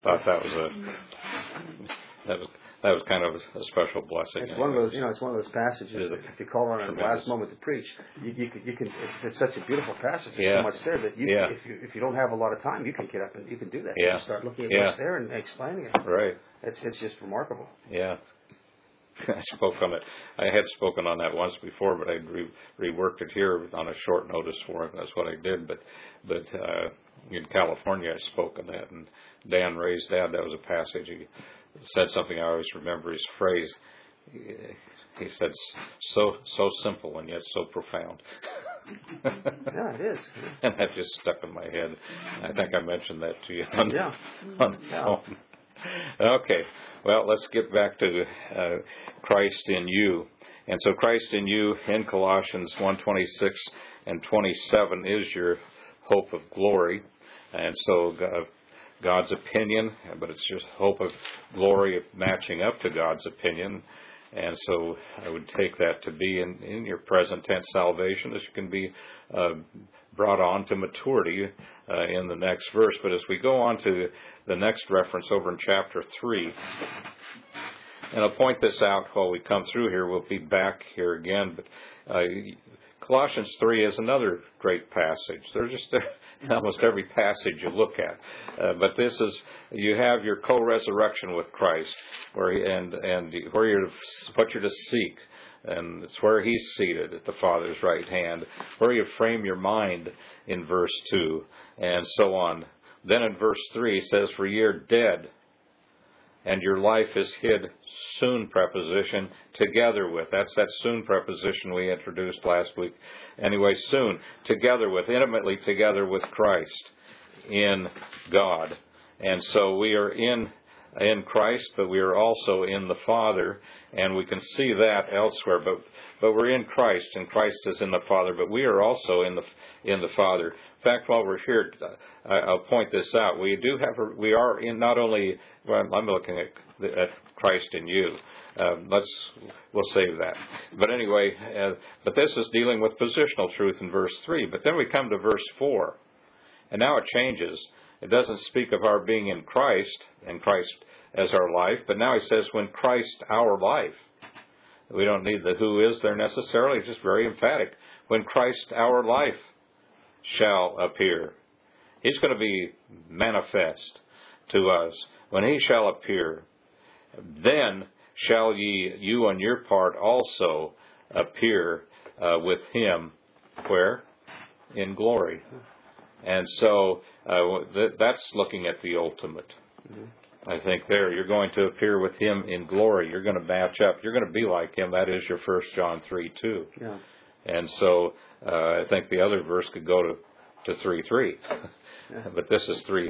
thought that was that was kind of a special blessing. It's one of those, it's one of those passages that if you call on at the last moment to preach, you can. It's such a beautiful passage. There's so much there that if you don't have a lot of time, you can get up and you can do that. You can start looking at what's there and explaining it. Right. It's just remarkable. Yeah. I spoke on it. I had spoken on that once before, but I reworked it here on a short notice for it. That's what I did. But in California, I spoke on that, and Dan Ray's dad. That was a passage. He said something I always remember. His phrase. He said, "So simple and yet so profound." Yeah, it is. And that just stuck in my head. I think I mentioned that to you on the phone. Okay, well, let's get back to Christ in you. And so Christ in you in Colossians 1:26 and 27 is your hope of glory. And so God's opinion, but it's just hope of glory of matching up to God's opinion. And so I would take that to be in your present tense salvation, as you can be brought on to maturity in the next verse. But as we go on to the next reference over in chapter 3, and I'll point this out while we come through here. We'll be back here again. But Colossians 3 is another great passage. They're just almost every passage you look at. But this is, you have your co-resurrection with Christ, where what you're to seek. And it's where He's seated at the Father's right hand, where you frame your mind in verse 2, and so on. Then in verse 3 it says, "For ye are dead, and your life is hid," soon preposition, "together with." That's that soon preposition we introduced last week. Anyway, soon, together with, intimately together with Christ in God. And so we are in Christ, but we are also in the Father, and we can see that elsewhere. But we're in Christ, and Christ is in the Father, but we are also in the Father. In fact, while we're here, I'll point this out. We are in not only. Well, I'm looking at Christ in you. We'll save that. But anyway, but this is dealing with positional truth in verse 3. But then we come to verse 4, and now it changes. It doesn't speak of our being in Christ and Christ as our life, but now he says, when Christ our life. We don't need the who is there necessarily, it's just very emphatic. When Christ our life shall appear. He's going to be manifest to us. When He shall appear, then shall you on your part also appear with Him. Where? In glory. And so that's looking at the ultimate. Mm-hmm. I think there you're going to appear with Him in glory. You're going to match up. You're going to be like Him. That is your 1 John 3:2. Yeah. And so I think the other verse could go to 3:3. Yeah. But this is 3.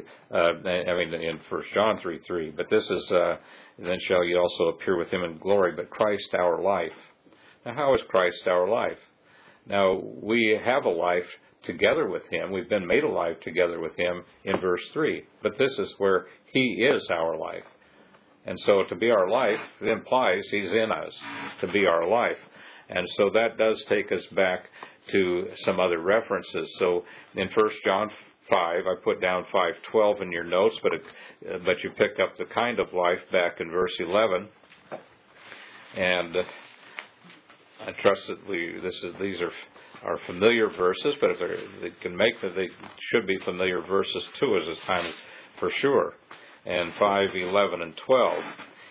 In 1 John 3:3. But this is then shall you also appear with Him in glory. But Christ our life. Now, how is Christ our life? Now, we have a life together with Him. We've been made alive together with Him in verse 3. But this is where He is our life. And so to be our life implies He's in us to be our life. And so that does take us back to some other references. So in 1 John 5, I put down 5:12 in your notes, but you pick up the kind of life back in verse 11. And I trust that these are familiar verses, but if they can make that, they should be familiar verses to us this time for sure. And 5, 11, and 12.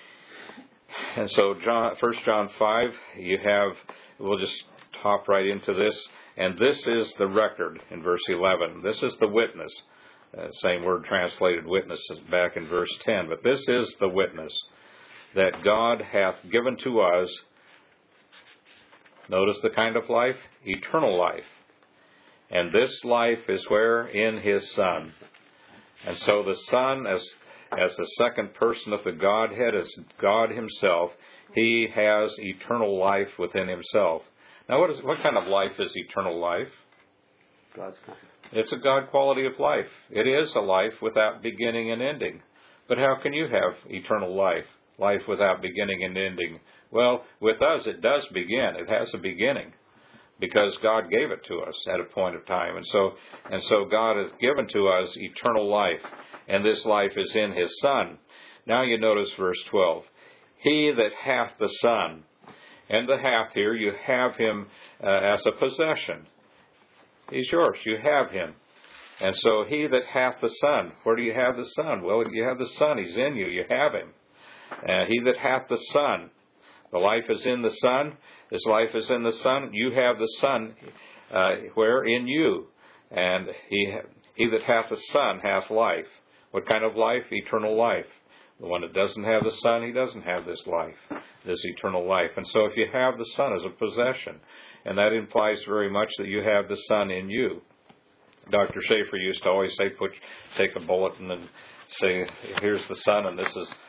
And so 1 John 5, we'll just hop right into this. And this is the record in verse 11. This is the witness. Same word translated witness back in verse 10. But this is the witness that God hath given to us. Notice the kind of life? Eternal life. And this life is where? In His Son. And so the Son, as the second person of the Godhead, as God Himself, He has eternal life within Himself. Now, what kind of life is eternal life? God's kind. It's a God quality of life. It is a life without beginning and ending. But how can you have eternal life? Life without beginning and ending? Well, with us it does begin. It has a beginning. because God gave it to us at a point of time. And so God has given to us eternal life, and this life is in His Son. Now you notice verse 12. He that hath the Son, and the hath here, you have Him as a possession. He's yours. You have Him. And so he that hath the Son, where do you have the Son? Well, you have the Son. He's in you. You have Him. He that hath the Son, the life is in the Son. His life is in the Son. You have the Son, where? In you. And he that hath the Son hath life. What kind of life? Eternal life. The one that doesn't have the Son, he doesn't have this life, this eternal life. And so if you have the Son as a possession, and that implies very much that you have the Son in you. Dr. Schaefer used to always say, take a bulletin and say, here's the Son, and this is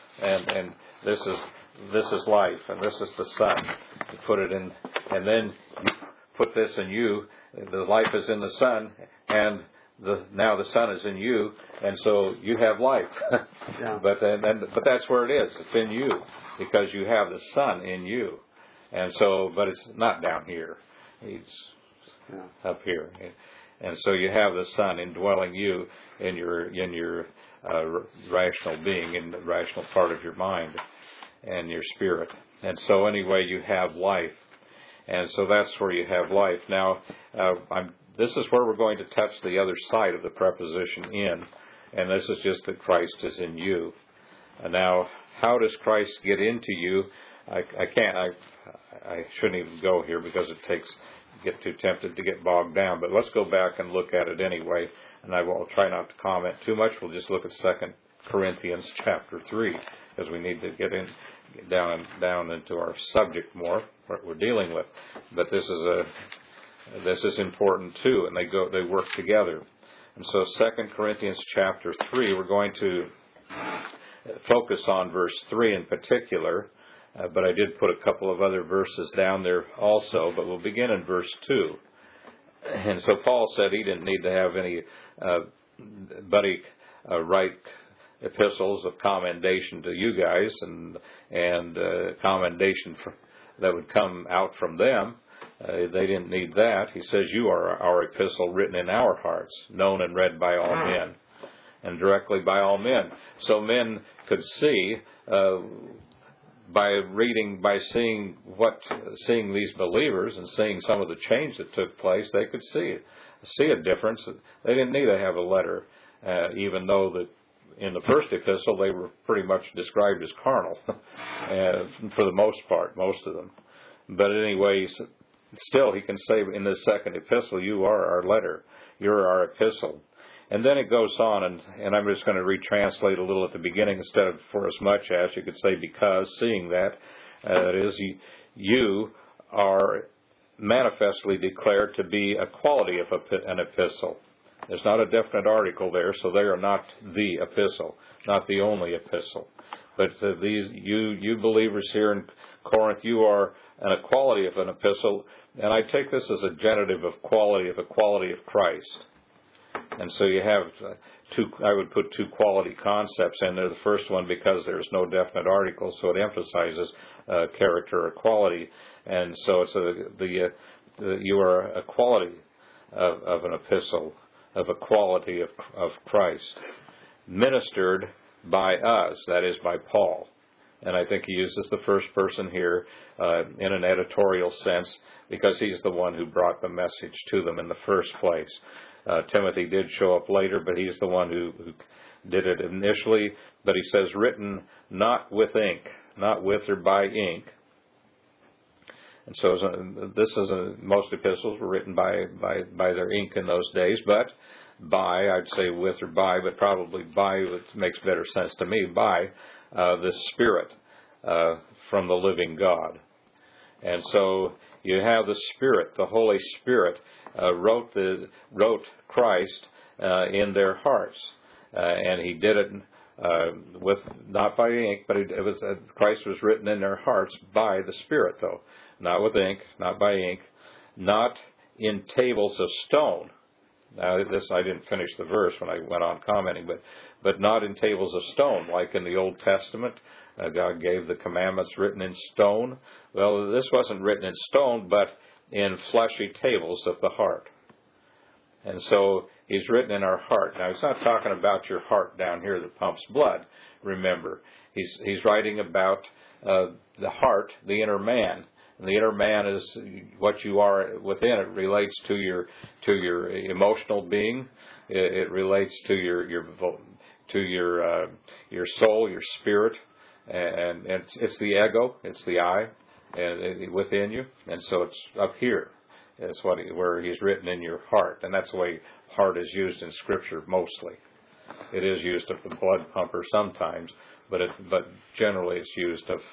life, and this is the Son. You put it in, and then you put this in you. The life is in the Son, and now the Son is in you, and so you have life. Yeah. But that's where it is. It's in you because you have the Son in you, and so. But it's not down here. He's up here, and so you have the Son indwelling you in your rational being, in the rational part of your mind and your spirit. And so anyway, you have life, and so that's where you have life. Now, this is where we're going to touch the other side of the preposition in, and this is just that Christ is in you. And now, how does Christ get into you? I shouldn't even go here because get too tempted to get bogged down, but let's go back and look at it anyway, and I'll try not to comment too much. We'll just look at 2 Corinthians chapter 3, because we need to get down into our subject more, what we're dealing with. But this is important too, and they work together. And so 2 Corinthians chapter 3, we're going to focus on verse 3 in particular, but I did put a couple of other verses down there also, but we'll begin in verse 2. And so Paul said he didn't need to have anybody write epistles of commendation to you guys and commendation that would come out from them. They didn't need that. He says, you are our epistle written in our hearts, known and read by all men, and directly by all men. So men could see, by seeing these believers and seeing some of the change that took place, they could see a difference. They didn't need to have a letter, even though that in the first epistle they were pretty much described as carnal, for the most part, most of them. But anyway, still he can say in the second epistle, you are our letter, you're our epistle. And then it goes on, and I'm just going to retranslate a little at the beginning instead of for as much as, you could say because, seeing that, it is, you are manifestly declared to be a quality of an epistle. There's not a definite article there, so they are not the epistle, not the only epistle. But you believers here in Corinth, you are a quality of an epistle, and I take this as a genitive of a quality of Christ. And so you have I would put two quality concepts in there. The first one, because there's no definite article, so it emphasizes character or quality. And so it's you are a quality of an epistle, of a quality of Christ, ministered by us, that is by Paul. And I think he uses the first person here in an editorial sense because he's the one who brought the message to them in the first place. Timothy did show up later, but he's the one who did it initially. But he says, written not with ink, not with or by ink. And so most epistles were written by their ink in those days, but by, I'd say with or by, but probably by, which makes better sense to me, by the Spirit from the living God. And so you have the Spirit, the Holy Spirit, wrote Christ in their hearts, and he did it with not by ink, but Christ was written in their hearts by the Spirit, though, not with ink, not by ink, not in tables of stone. Now, I didn't finish the verse when I went on commenting, but not in tables of stone, like in the Old Testament. God gave the commandments written in stone. Well, this wasn't written in stone, but in fleshy tables of the heart. And so he's written in our heart. Now, he's not talking about your heart down here that pumps blood, remember. He's writing about the heart, the inner man. And the inner man is what you are within. It relates to your emotional being. It relates to your soul, your spirit, and it's the ego, it's the I, and within you. And so it's up here. That's where he's written in your heart, and that's the way heart is used in Scripture mostly. It is used of the blood pumper sometimes, but generally it's used of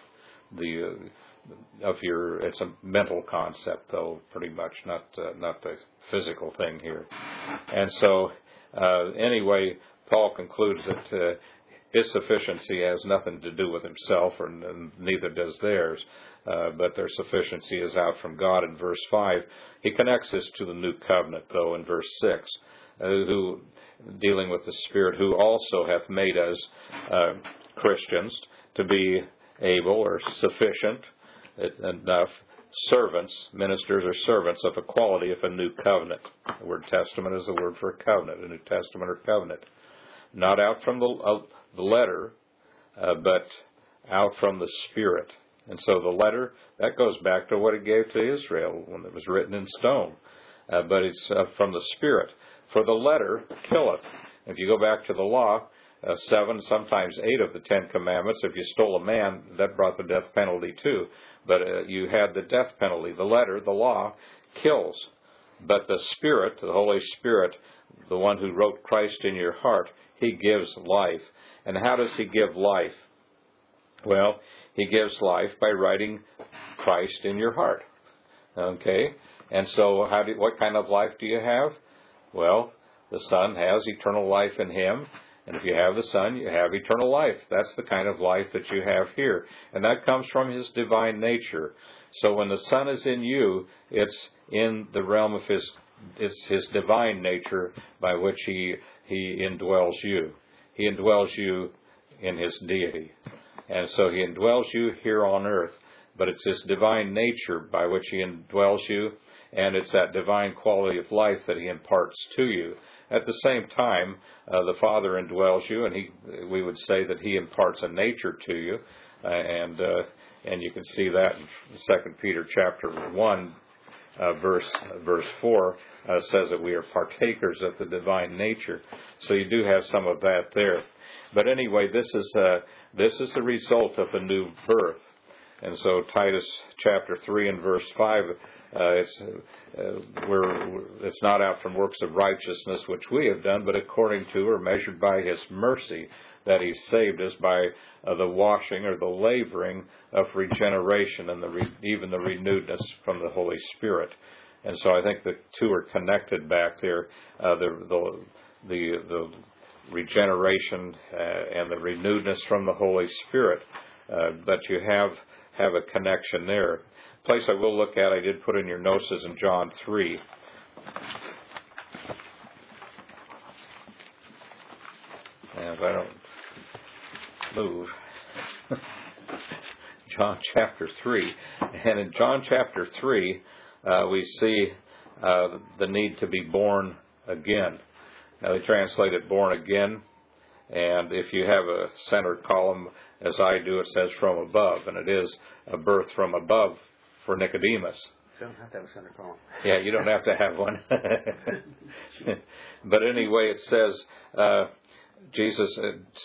your. It's a mental concept, though, pretty much, not the physical thing here. And so anyway, Paul concludes that his sufficiency has nothing to do with himself, and neither does theirs. But their sufficiency is out from God in verse 5. He connects this to the new covenant, though, in verse 6, who, dealing with the Spirit, who also hath made us Christians to be able or sufficient enough servants, ministers or servants of a quality of a new covenant. The word testament is the word for covenant, a New Testament or covenant. Not out from the letter, but out from the Spirit. And so the letter, that goes back to what he gave to Israel when it was written in stone. But it's from the Spirit. For the letter killeth. If you go back to the law, 7, sometimes 8 of the 10 commandments, if you stole a man, that brought the death penalty too. But you had the death penalty. The letter, the law, kills. But the Spirit, the Holy Spirit, the one who wrote Christ in your heart, he gives life. And how does he give life? Well, he gives life by writing Christ in your heart. Okay? And so what kind of life do you have? Well, the Son has eternal life in him. And if you have the Son, you have eternal life. That's the kind of life that you have here. And that comes from his divine nature. So when the Son is in you, it's in the realm of his divine nature by which he indwells you. He indwells you in his deity. And so he indwells you here on earth, but it's his divine nature by which he indwells you, and it's that divine quality of life that he imparts to you. At the same time, the Father indwells you, and we would say that he imparts a nature to you, and you can see that in 2 Peter chapter 1, verse 4 says that we are partakers of the divine nature. So you do have some of that there. But anyway, this is the result of a new birth. And so Titus chapter 3 and verse 5, it's not out from works of righteousness which we have done, but according to or measured by his mercy that he saved us by the washing or the laboring of regeneration and even the renewedness from the Holy Spirit. And so I think the two are connected back there. The regeneration and the renewedness from the Holy Spirit, but you have a connection there. Place I will look at, I did put in your notes, is in John 3. And if I don't move, John chapter 3. And in John chapter 3, we see the need to be born again. Now they translate it born again, and if you have a center column, as I do, it says from above, and it is a birth from above for Nicodemus. You don't have to have a center column. Yeah, you don't have to have one. But anyway, it says, Jesus,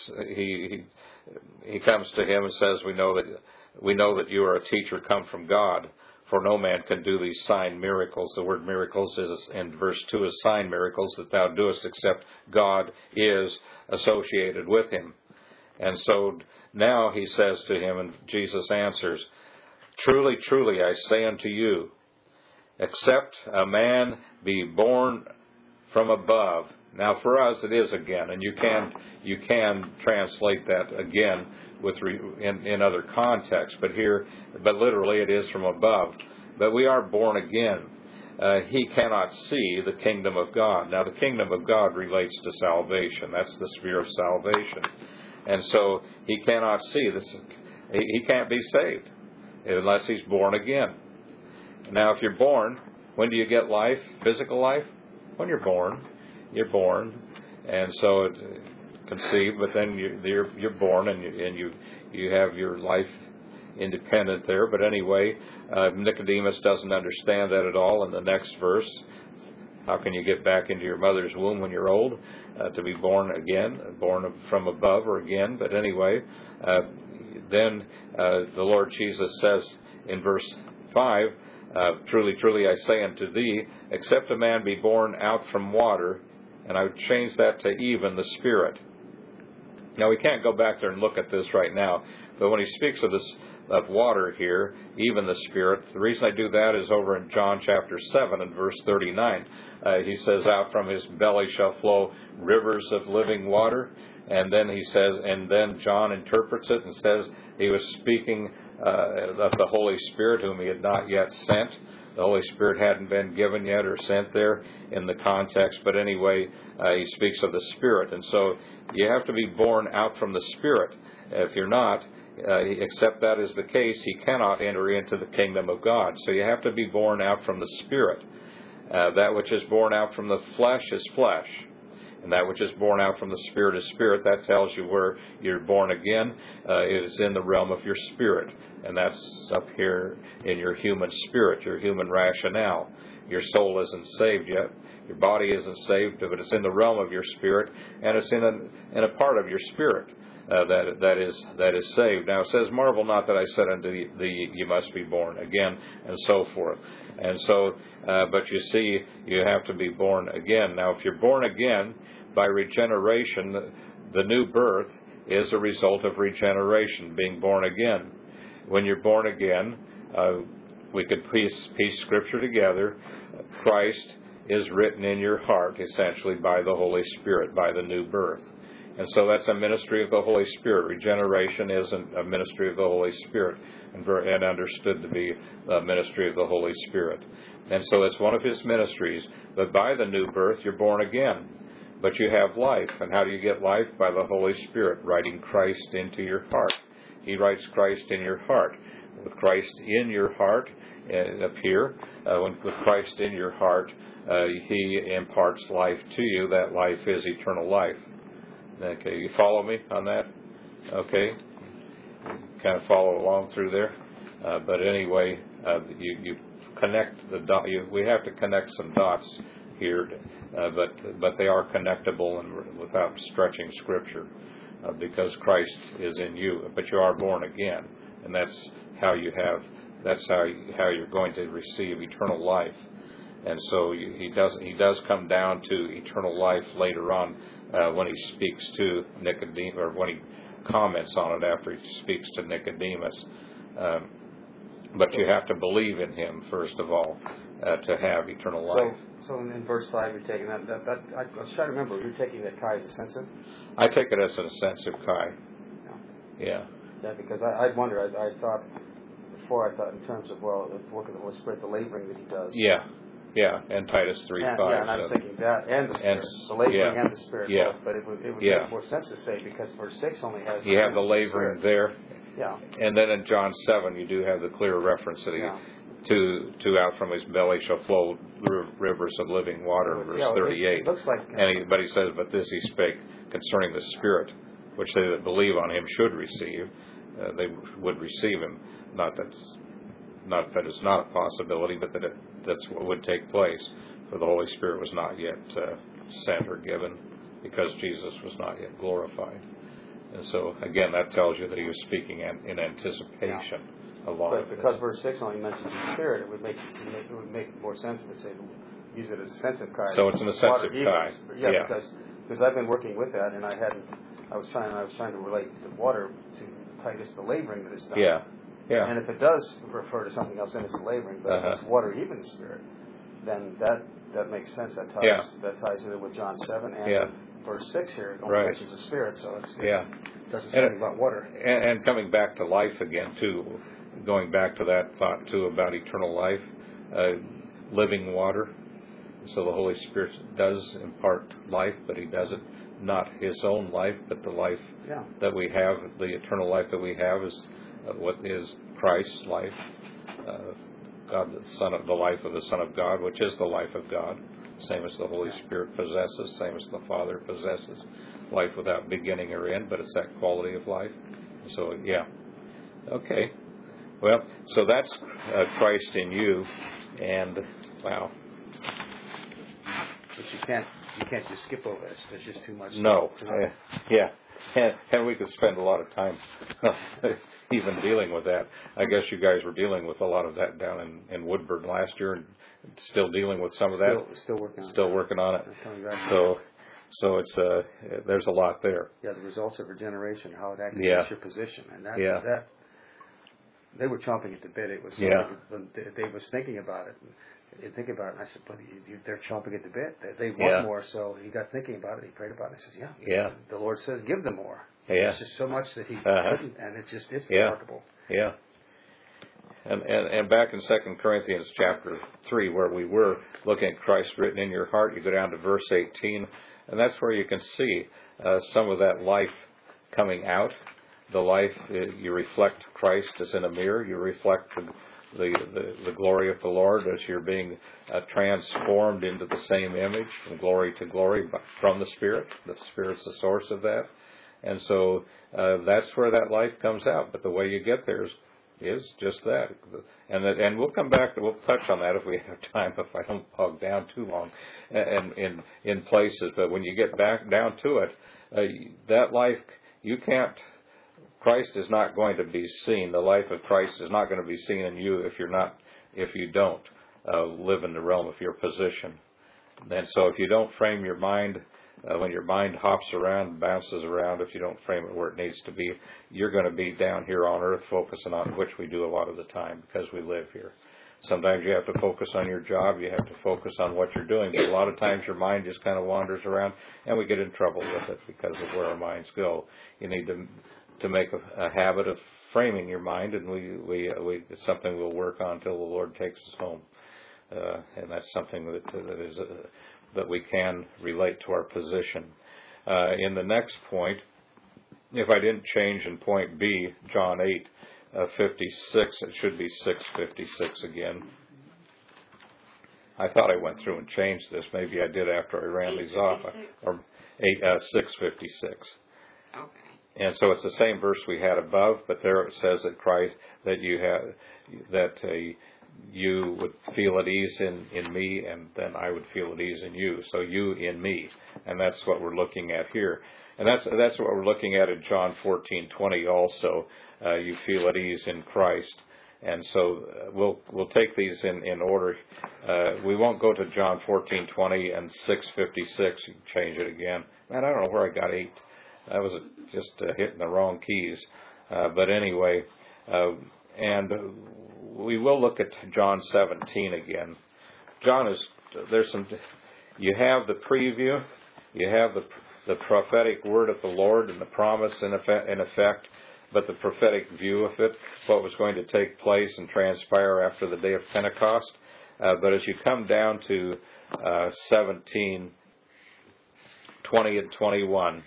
he comes to him and says, we know that you are a teacher come from God. For no man can do these sign miracles. The word miracles is in verse 2 is sign miracles that thou doest, except God is associated with him. And so now he says to him, and Jesus answers, Truly, truly, I say unto you, except a man be born from above. Now for us it is again, and you can translate that again in other contexts, but literally it is from above. But we are born again. He cannot see the kingdom of God. Now the kingdom of God relates to salvation. That's the sphere of salvation. And so he cannot see this. He can't be saved unless he's born again. Now, if you're born, when do you get life, physical life? When you're born. You're born, and so it's conceived, but then you're born, and you have your life independent there. But anyway, Nicodemus doesn't understand that at all in the next verse. How can you get back into your mother's womb when you're old? To be born again, born from above or again. But anyway, then the Lord Jesus says in verse 5, truly, truly, I say unto thee, except a man be born out from water, and I would change that to even the Spirit. Now, we can't go back there and look at this right now, but when he speaks of this of water here, even the Spirit, the reason I do that is over in John chapter 7 and verse 39. He says, out from his belly shall flow rivers of living water. And then he says, and then John interprets it and says he was speaking of the Holy Spirit whom he had not yet sent. The Holy Spirit hadn't been given yet or sent there in the context. But anyway, he speaks of the Spirit. And so you have to be born out from the Spirit. If you're not, except that is the case, he cannot enter into the kingdom of God. So you have to be born out from the Spirit. That which is born out from the flesh is flesh. And that which is born out from the Spirit is spirit. That tells you where you're born again. It is in the realm of your spirit. And that's up here in your human spirit, your human rationale. Your soul isn't saved yet. Your body isn't saved, but it's in the realm of your spirit, and it's in a part of your spirit that is saved. Now it says, marvel not that I said unto thee, you must be born again, and so forth. And so, but you see, you have to be born again. Now, if you're born again by regeneration, the new birth is a result of regeneration, being born again. When you're born again, we could piece Scripture together. Christ is written in your heart, essentially, by the Holy Spirit, by the new birth. And so that's a ministry of the Holy Spirit. Regeneration is a ministry of the Holy Spirit, and understood to be a ministry of the Holy Spirit. And so it's one of his ministries. But by the new birth, you're born again. But you have life. And how do you get life? By the Holy Spirit, writing Christ into your heart. He writes Christ in your heart. With Christ in your heart, up here, with Christ in your heart, he imparts life to you. That life is eternal life. Okay, you follow me on that? Okay, kind of follow along through there. But anyway, you connect the dot. We have to connect some dots here, but they are connectable and without stretching Scripture, because Christ is in you. But you are born again, and that's how you have. That's how you're going to receive eternal life. And so he does come down to eternal life later on. When he speaks to Nicodemus, or when he comments on it after he speaks to Nicodemus. But you have to believe in him, first of all, to have eternal life. So in verse 5, you're taking that I was trying to remember, you're taking that Chi as ascensive? I take it as an ascensive Chi. Yeah. Yeah, because I wonder, I thought in terms of, well, the work of the Holy Spirit, the laboring that he does. Yeah, and Titus 3:5. Yeah, and I was thinking that and the Spirit, the laboring and the Spirit both. But it would make more sense to say, because verse 6 only has... You have the laboring there. Yeah. And then in John 7, you do have the clear reference that to out from his belly shall flow rivers of living water, verse 38. It looks like... But he says, but this he spake concerning the Spirit, which they that believe on him should receive. They would receive him. Not that it's not a possibility, but that's what would take place. For the Holy Spirit was not yet sent or given, because Jesus was not yet glorified. And so, again, that tells you that he was speaking in anticipation. But because verse 6 only mentions the Spirit, it would make more sense to say, use it as a sensitive Chi. So it's an ascensive Chi. Yeah, because I've been working with that, and I was trying to relate the water to Titus, the laboring that is done. Yeah. And if it does refer to something else, then it's the laboring. But if it's water, even the Spirit, then that makes sense. That ties in with John 7 and verse 6 here. It only mentions the Spirit, so it doesn't say anything about water. And coming back to life again, too, going back to that thought, too, about eternal life, living water. So the Holy Spirit does impart life, but he does it not his own life, but the life that we have, the eternal life that we have is what is Christ's life. God, the life of the Son of God, which is the life of God, same as the Holy Spirit possesses, same as the Father possesses, life without beginning or end, but it's that quality of life. So, yeah. Okay. Well, so that's Christ in you, and wow. But you can't just skip over this. There's just too much. No. Yeah. And we could spend a lot of time even dealing with that. I guess you guys were dealing with a lot of that down in Woodburn last year, and still dealing with some of that. Still working on it. So it's there's a lot there. Yeah, the results of regeneration, how it activates your position, and that they were chomping at the bit. It was Dave was thinking about it. And thinking about it, and I said, but they're chomping at the bit. They want more, so he got thinking about it. He prayed about it. He says, the Lord says, give them more. There's just so much that he couldn't, and it's remarkable. Yeah. And back in 2 Corinthians chapter 3, where we were looking at Christ written in your heart, you go down to verse 18, and that's where you can see some of that life coming out. The life, you reflect Christ as in a mirror. You reflect the glory of the Lord as you're being transformed into the same image from glory to glory from the Spirit. The Spirit's the source of that. And so that's where that life comes out. But the way you get there is just that. And we'll come back, we'll touch on that if we have time, if I don't bog down too long and in places. But when you get back down to it, that life, you can't, Christ is not going to be seen. The life of Christ is not going to be seen in you if you don't live in the realm of your position. And so if you don't frame your mind, when your mind hops around, bounces around, if you don't frame it where it needs to be, you're going to be down here on earth focusing on, which we do a lot of the time because we live here. Sometimes you have to focus on your job, you have to focus on what you're doing, but a lot of times your mind just kind of wanders around, and we get in trouble with it because of where our minds go. You need to make a habit of framing your mind, and it's something we'll work on until the Lord takes us home. And that's something that we can relate to our position. In the next point, if I didn't change in point B, John 8:56, it should be 6:56 again. I thought I went through and changed this. Maybe I did after I ran these off. Or 6:56. Okay. And so it's the same verse we had above, but there it says that Christ, that you would feel at ease in me, and then I would feel at ease in you. So you in me, and that's what we're looking at here, and that's what we're looking at in John 14:20 also. You feel at ease in Christ, and so we'll take these in order. We won't go to John 14:20 and 6:56. You can change it again. Man, I don't know where I got 8. I was just hitting the wrong keys. But anyway, and we will look at John 17 again. You have the preview, you have the prophetic word of the Lord and the promise in effect, but the prophetic view of it, what was going to take place and transpire after the day of Pentecost. But as you come down to 17, 20 and 21,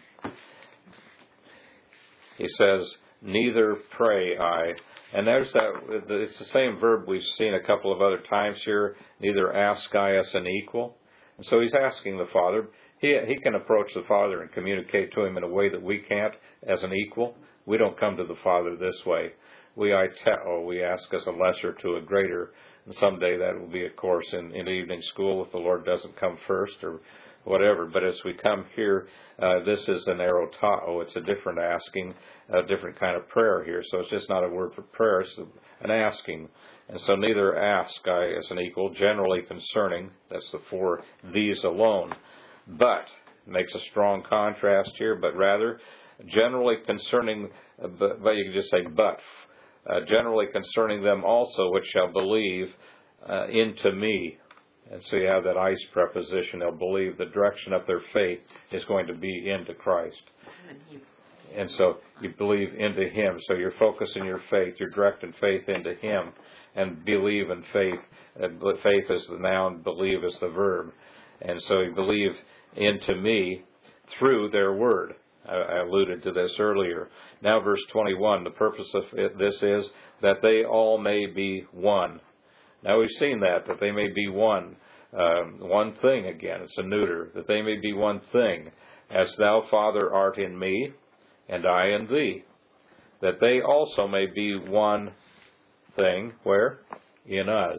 he says, neither pray I. And there's that, it's the same verb we've seen a couple of other times here, neither ask I as an equal. And so he's asking the Father. He can approach the Father and communicate to him in a way that we can't as an equal. We don't come to the Father this way. We ask as a lesser to a greater. And someday that will be, of course, in evening school if the Lord doesn't come first or whatever. But as we come here, this is an erotao. It's a different asking, a different kind of prayer here. So it's just not a word for prayer, it's an asking. And so neither ask I as an equal, generally concerning, that's the for these alone, but, makes a strong contrast here, but rather, generally concerning, but you can just say but, generally concerning them also which shall believe into me. And so you have that ice preposition. They'll believe the direction of their faith is going to be into Christ. And so you believe into Him. So you're focusing your faith. You're directing faith into Him. And believe in faith. Faith is the noun. Believe is the verb. And so you believe into me through their word. I alluded to this earlier. Now verse 21. The purpose of this is that they all may be one. Now we've seen that they may be one thing again. It's a neuter. That they may be one thing, as thou, Father, art in me, and I in thee. That they also may be one thing, where? In us.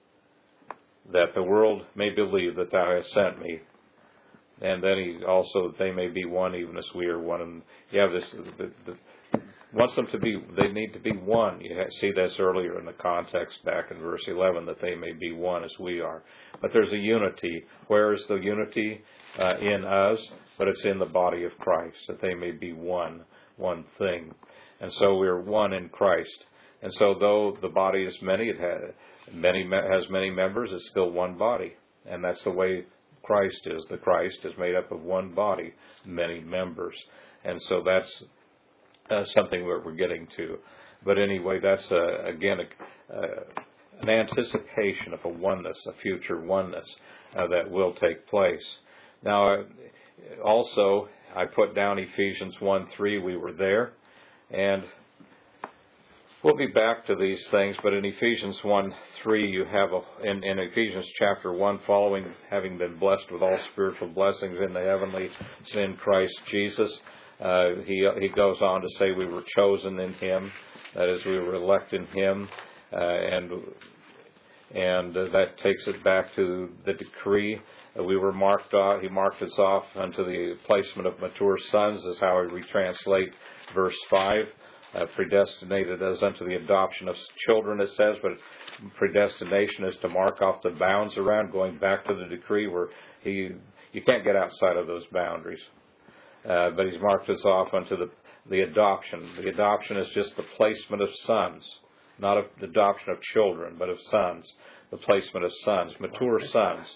That the world may believe that thou hast sent me. And then he also, they may be one even as we are one. And you have this, wants them to be, they need to be one. You see this earlier in the context back in verse 11, that they may be one as we are. But there's a unity. Where is the unity? In us, but it's in the body of Christ, that they may be one thing. And so we're one in Christ. And so though the body is many, it has many members, it's still one body. And that's the way Christ is. The Christ is made up of one body, many members. And so that's something that we're getting to. But anyway, that's, again, an anticipation of a oneness, a future oneness that will take place. Now, also, I put down Ephesians 1:3. We were there. And we'll be back to these things, but in Ephesians 1:3, you have, in Ephesians chapter 1, following having been blessed with all spiritual blessings in the heavenlies in Christ Jesus, he goes on to say we were chosen in Him, that is, we were elect in Him, and that takes it back to the decree. We were marked off. He marked us off unto the placement of mature sons, is how we translate verse 5. Predestinated us unto the adoption of children, it says, but predestination is to mark off the bounds around, going back to the decree where you can't get outside of those boundaries. But He's marked us off unto the adoption. The adoption is just the placement of sons, not the adoption of children, but of sons. The placement of sons, mature sons.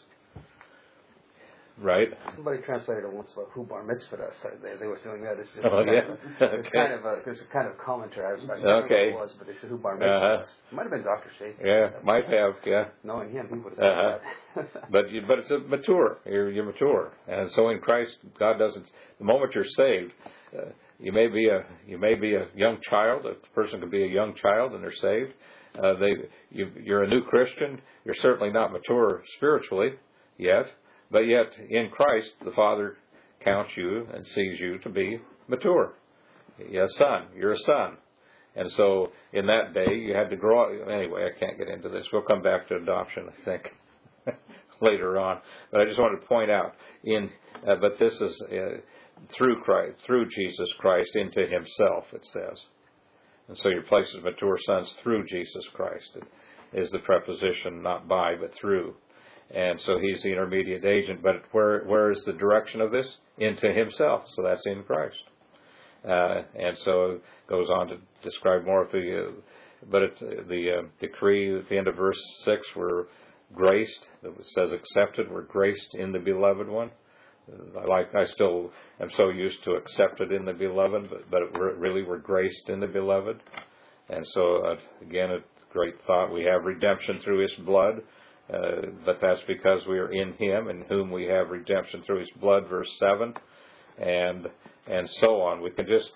Right? Somebody translated it once about who bar mitzvahed us. They were doing that. It's just there's a kind of commentary. I don't know what it was, but they said who bar mitzvahed us. It might have been Dr. Shea. Yeah, might have. Yeah. Knowing him, he would have done that. But it's a mature. You're mature, and so in Christ, God doesn't. The moment you're saved, you may be a young child. A person could be a young child, and they're saved. You're a new Christian. You're certainly not mature spiritually yet. But yet, in Christ, the Father counts you and sees you to be mature. You're a son. You're a son. And so, in that day, you had to grow up. Anyway, I can't get into this. We'll come back to adoption, I think, later on. But I just wanted to point out, but this is through Christ, through Jesus Christ, into Himself, it says. And so your place as mature sons through Jesus Christ is the preposition, not by, but through. And so He's the intermediate agent. But where is the direction of this? Into Himself. So that's in Christ. And so it goes on to describe more of the decree at the end of verse 6. We're graced. It says accepted. We're graced in the Beloved One. I still am so used to accepted in the Beloved, but really we're graced in the Beloved. And so, again, a great thought. We have redemption through His blood. But that's because we are in Him, in whom we have redemption through His blood, verse 7, and so on. We can just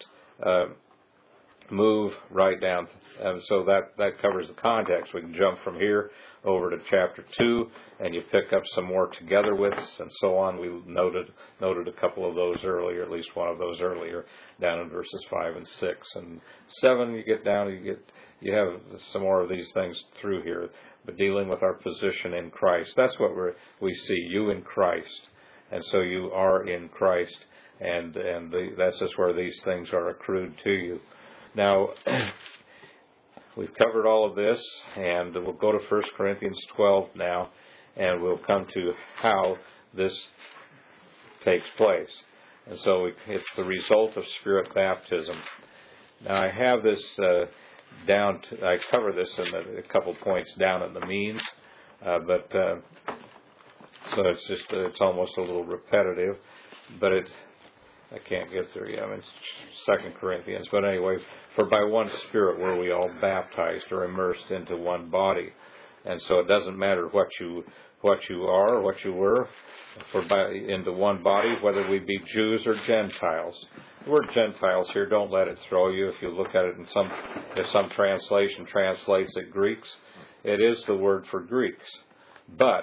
move right down. So that covers the context. We can jump from here over to chapter 2, and you pick up some more together with us, and so on. We noted a couple of those earlier, at least one of those earlier, down in verses 5 and 6. And 7, you have some more of these things through here, but dealing with our position in Christ. That's what we see, you in Christ. And so you are in Christ, and that's just where these things are accrued to you. Now, we've covered all of this, and we'll go to 1 Corinthians 12 now, and we'll come to how this takes place. And so it's the result of Spirit baptism. Now, I have this I cover this in a couple points down in the means, but so it's almost a little repetitive, but I can't get there yet. I mean, it's 2 Corinthians. But anyway, for by one Spirit were we all baptized or immersed into one body. And so it doesn't matter what you are or what you were, into one body, whether we be Jews or Gentiles. The word Gentiles here, don't let it throw you. If you look at it if some translation translates it Greeks, it is the word for Greeks. But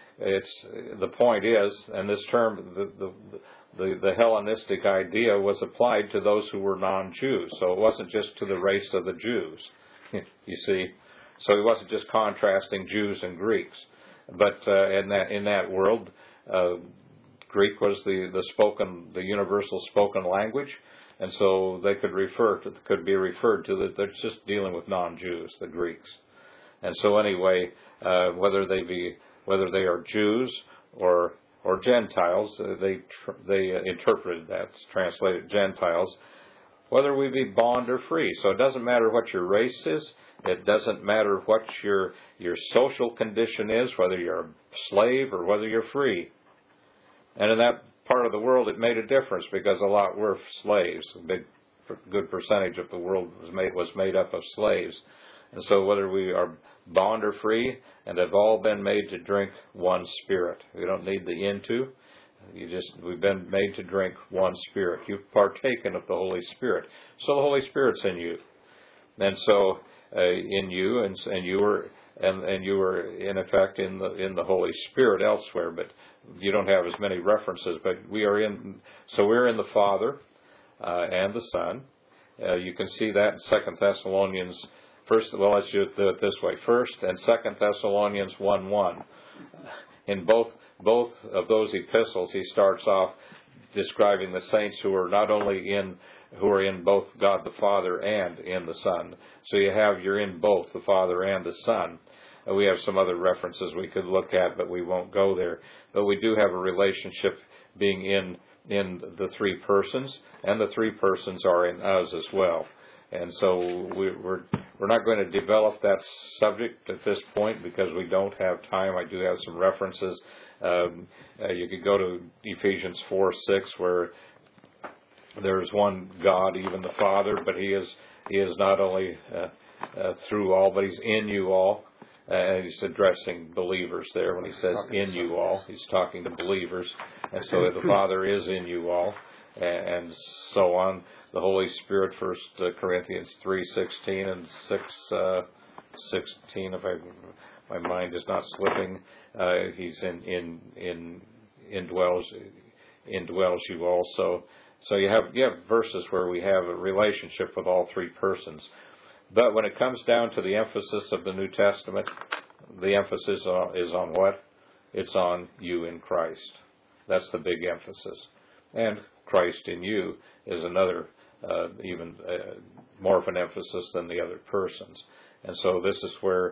the point is, and this term, the Hellenistic idea was applied to those who were non-Jews. So it wasn't just to the race of the Jews, you see. So he wasn't just contrasting Jews and Greeks. But in that world, Greek was the universal spoken language, and so they could be referred to that they're just dealing with non-Jews, the Greeks. And so anyway, whether they are Jews or Gentiles, they interpreted that, translated Gentiles, whether we be bond or free. So it doesn't matter what your race is. It doesn't matter what your social condition is, whether you're a slave or whether you're free. And in that part of the world, it made a difference because a lot were slaves. A good percentage of the world was made up of slaves. And so whether we are bond or free, and have all been made to drink one Spirit. We don't need the into. We've been made to drink one Spirit. You've partaken of the Holy Spirit. So the Holy Spirit's in you. And so in you, and you were in effect in the Holy Spirit elsewhere, but you don't have as many references. But we're in the Father and the Son. You can see that in 2 Thessalonians. Let's do it this way. 1 and 2 Thessalonians 1:1. In both of those epistles, he starts off describing the saints who are not only who are in both God the Father and in the Son. So you're in both the Father and the Son. We have some other references we could look at, but we won't go there. But we do have a relationship being in the three persons, and the three persons are in us as well. And so we're not going to develop that subject at this point because we don't have time. I do have some references. You could go to Ephesians 4:6, where there's one God, even the Father, but He is not only through all, but He's in you all. He's addressing believers there when He says in you all. He's talking to believers, and so the Father is in you all, and so on. The Holy Spirit, 1 Corinthians 3:16 and 6:16. If my mind is not slipping, He's indwells you also. So you have verses where we have a relationship with all three persons. But when it comes down to the emphasis of the New Testament, the emphasis is on what? It's on you in Christ. That's the big emphasis. And Christ in you is another, even more of an emphasis than the other persons. And so this is where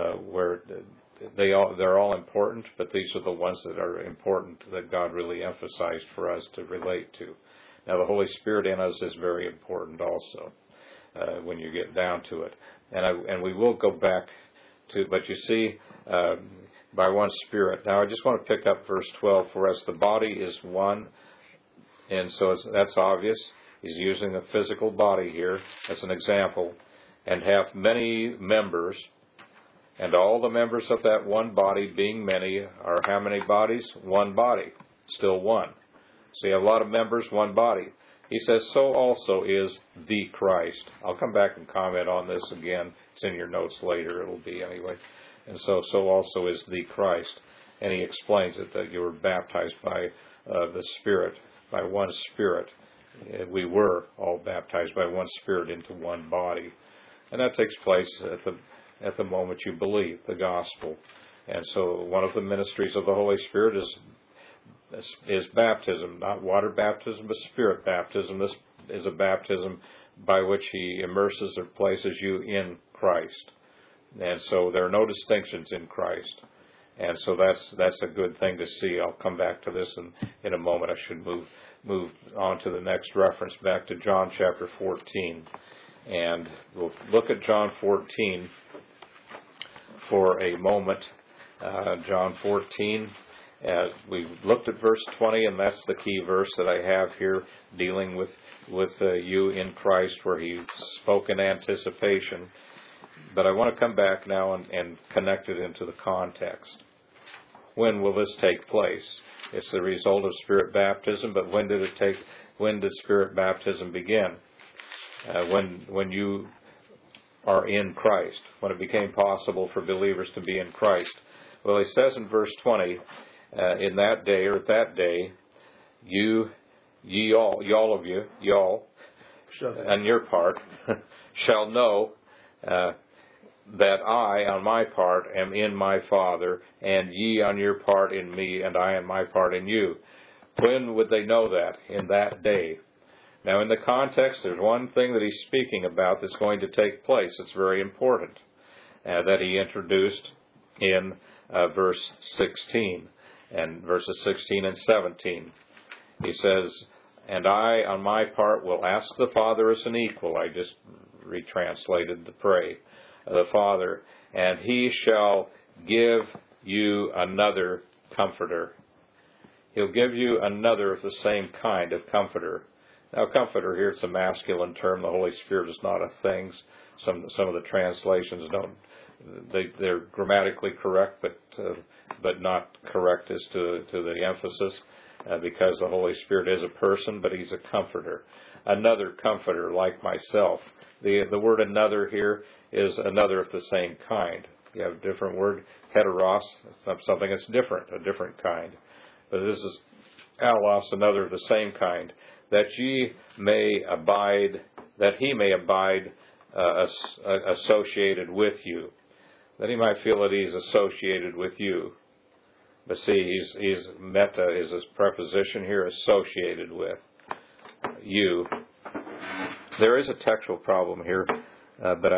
they're all important, but these are the ones that are important that God really emphasized for us to relate to. Now the Holy Spirit in us is very important also. When you get down to it. And we will go back to, but you see, by one Spirit. Now I just want to pick up verse 12, for as the body is one, and so that's obvious. He's using a physical body here as an example, and hath many members, and all the members of that one body being many are how many bodies? One body. Still one. So you have a lot of members, one body. He says, so also is the Christ. I'll come back and comment on this again. It's in your notes later. It'll be anyway. And so also is the Christ. And he explains it that you were baptized by the Spirit, by one Spirit. We were all baptized by one Spirit into one body. And that takes place at the moment you believe the gospel. And so one of the ministries of the Holy Spirit is baptism, not water baptism, but Spirit baptism. This is a baptism by which He immerses or places you in Christ. And so there are no distinctions in Christ. And so that's a good thing to see. I'll come back to this in a moment. I should move on to the next reference, back to John chapter 14. And we'll look at John 14 for a moment. John 14. We've looked at verse 20, and that's the key verse that I have here, dealing with you in Christ, where He spoke in anticipation. But I want to come back now and connect it into the context. When will this take place? It's the result of Spirit baptism, but when did Spirit baptism begin? When you are in Christ, when it became possible for believers to be in Christ. Well, he says in verse 20, in that day, or at that day, ye all, on your part, shall know that I, on my part, am in my Father, and ye on your part in me, and I on my part in you. When would they know that? In that day. Now, in the context, there's one thing that he's speaking about that's going to take place. It's very important that he introduced in verse 16 and verses 16 and 17. He says, and I, on my part, will ask the Father as an equal. I just retranslated the Father, and he shall give you another comforter. He'll give you another of the same kind of comforter. Now, comforter here, it's a masculine term. The Holy Spirit is not a thing. Some of the translations don't. They're grammatically correct, but not correct as to the emphasis, because the Holy Spirit is a person, but he's a comforter. Another comforter, like myself. The word another here is another of the same kind. You have a different word, heteros, something that's different, a different kind. But this is allos, another of the same kind. That he may abide associated with you. That he might feel that he's associated with you. But see, he's meta is his preposition here, associated with you. There is a textual problem here, but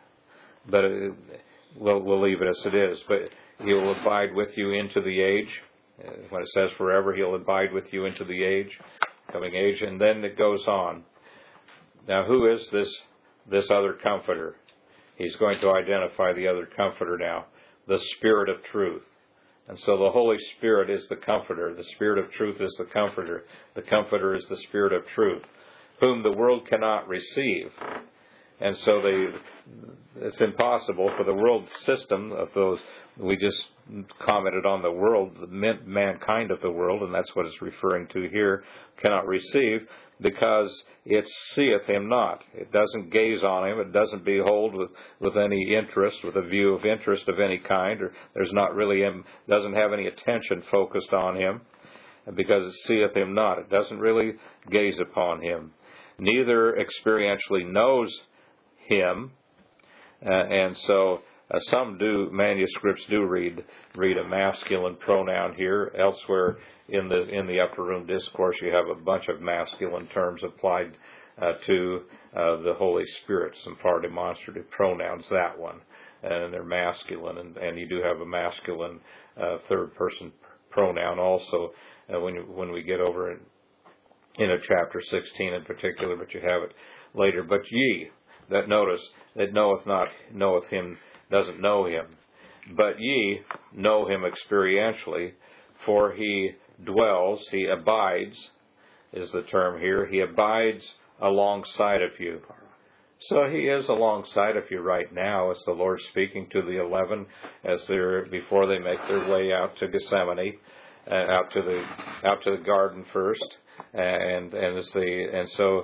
we'll leave it as it is. But he will abide with you into the age. When it says forever, he'll abide with you into the coming age, and then it goes on. Now, who is this other comforter? He's going to identify the other comforter now, the Spirit of truth. And so the Holy Spirit is the comforter. The Spirit of truth is the comforter. The comforter is the Spirit of truth, whom the world cannot receive. And so it's impossible for the world system of those. We just commented on the world, mankind of the world, and that's what it's referring to here, cannot receive, because it seeth him not. It doesn't gaze on him. It doesn't behold with any interest, with a view of interest of any kind, or doesn't have any attention focused on him, because it seeth him not. It doesn't really gaze upon him. Neither experientially knows him, and so some manuscripts do read a masculine pronoun here. Elsewhere in the upper room discourse, you have a bunch of masculine terms applied to the Holy Spirit, some far demonstrative pronouns. That one, and they're masculine, and you do have a masculine third person pronoun also when we get over in chapter 16 in particular, but you have it later. But ye, that notice, that knoweth him, doesn't know him. But ye know him experientially, for he dwells, he abides, is the term here. He abides alongside of you. So he is alongside of you right now, as the Lord's speaking to the 11, before they make their way out to Gethsemane, out to the garden first, and so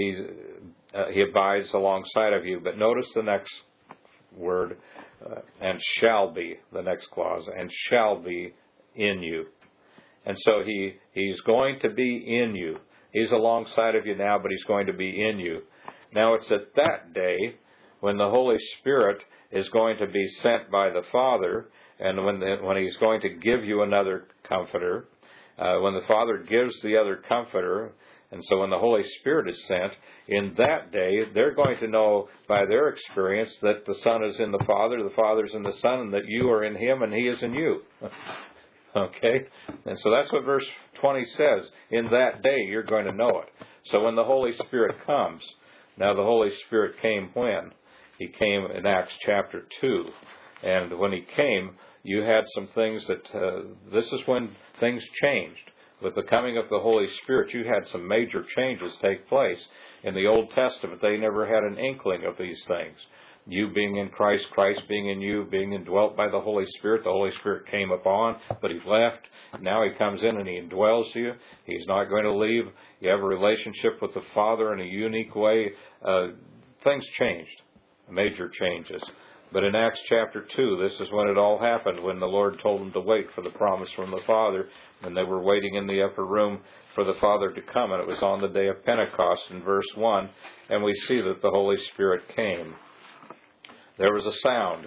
he abides alongside of you. But notice the next word, and shall be, the next clause, and shall be in you. And so he's going to be in you. He's alongside of you now, but he's going to be in you. Now it's at that day when the Holy Spirit is going to be sent by the Father, and when he's going to give you another comforter, when the Father gives the other comforter, and so when the Holy Spirit is sent, in that day, they're going to know by their experience that the Son is in the Father's in the Son, and that you are in Him and He is in you. Okay? And so that's what verse 20 says. In that day, you're going to know it. So when the Holy Spirit comes, now the Holy Spirit came when? He came in Acts chapter 2. And when He came, you had some things that, this is when things changed. With the coming of the Holy Spirit, you had some major changes take place. In the Old Testament, they never had an inkling of these things. You being in Christ, Christ being in you, being indwelt by the Holy Spirit came upon, but He left. Now He comes in and He indwells you. He's not going to leave. You have a relationship with the Father in a unique way. Things changed. major changes. But in Acts chapter 2, this is when it all happened, when the Lord told them to wait for the promise from the Father, and they were waiting in the upper room for the Father to come, and it was on the day of Pentecost in verse 1, and we see that the Holy Spirit came. There was a sound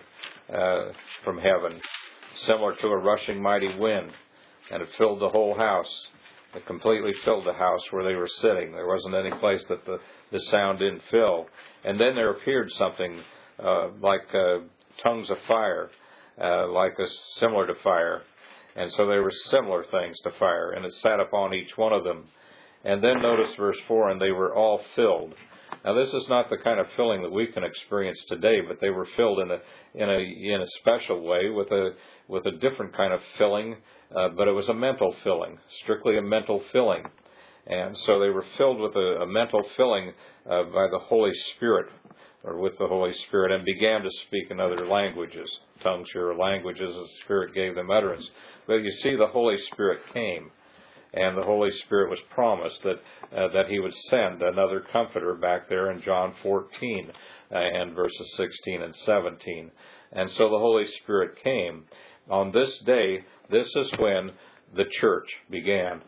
from heaven, similar to a rushing mighty wind, and it filled the whole house. It completely filled the house where they were sitting. There wasn't any place that the sound didn't fill. And then there appeared something like tongues of fire, similar to fire. And so they were similar things to fire, and it sat upon each one of them. And then notice verse 4, and they were all filled. Now this is not the kind of filling that we can experience today, but they were filled in a special way with a different kind of filling, but it was a mental filling, strictly a mental filling. And so they were filled with a mental filling by the Holy Spirit, or with the Holy Spirit, and began to speak in other languages. Tongues here are languages as the Spirit gave them utterance. But you see, the Holy Spirit came, and the Holy Spirit was promised that He would send another Comforter back there in John 14 and verses 16 and 17. And so the Holy Spirit came. On this day, this is when the church began.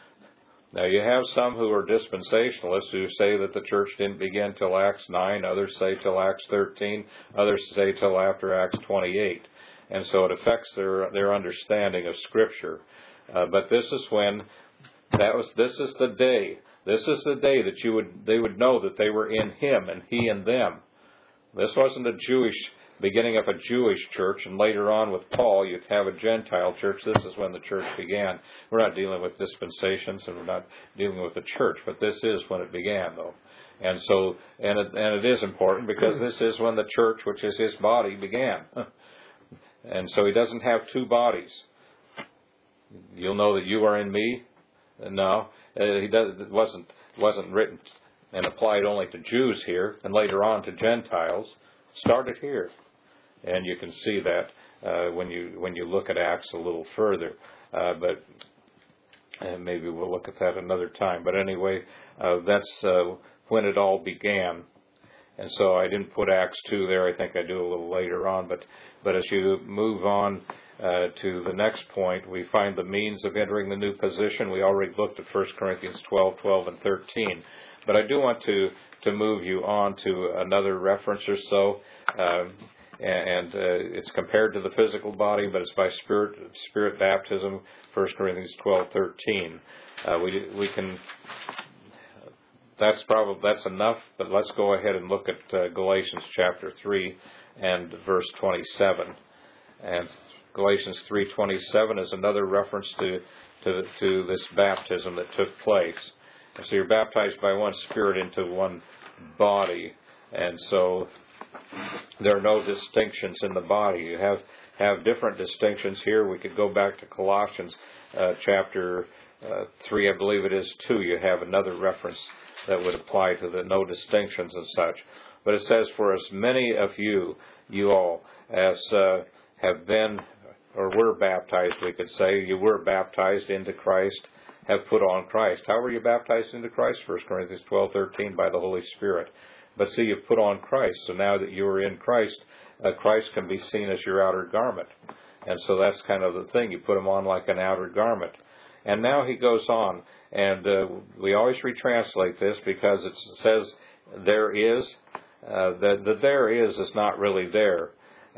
Now you have some who are dispensationalists who say that the church didn't begin till Acts 9, others say till Acts 13, others say till after Acts 28. And so it affects their understanding of Scripture. But this is when this is the day. This is the day that they would know that they were in Him and He in them. This wasn't a beginning of a Jewish church, and later on with Paul you'd have a Gentile church. This is when the church began. We're not dealing with dispensations, and we're not dealing with the church, but this is when it began, though. And so, and it is important because this is when the church, which is His body, began. And so He doesn't have two bodies. You'll know that you are in me. No, it wasn't written and applied only to Jews here, and later on to Gentiles. Started here, and you can see that when you look at Acts a little further. But maybe we'll look at that another time. But anyway, that's when it all began. And so I didn't put Acts 2 there. I think I do a little later on. But as you move on to the next point, we find the means of entering the new position. We already looked at 1 Corinthians 12, 12, and 13. But I do want to move you on to another reference or so. And it's compared to the physical body, but it's by spirit baptism, 1 Corinthians 12, 13. We can... That's enough, but let's go ahead and look at Galatians chapter 3 and verse 27. And Galatians 3:27 is another reference to this baptism that took place. And so you're baptized by one Spirit into one body, and so there are no distinctions in the body. You have different distinctions here. We could go back to Colossians chapter 3, I believe it is 2. You have another reference that would apply to the no distinctions and such. But it says, for as many of you all, as have been, or were baptized, we could say, you were baptized into Christ, have put on Christ. How were you baptized into Christ? 1 Corinthians 12:13, by the Holy Spirit. But see, you've put on Christ. So now that you are in Christ, Christ can be seen as your outer garment. And so that's kind of the thing. You put Him on like an outer garment. And now he goes on, and we always retranslate this because it says there is. The there is not really there.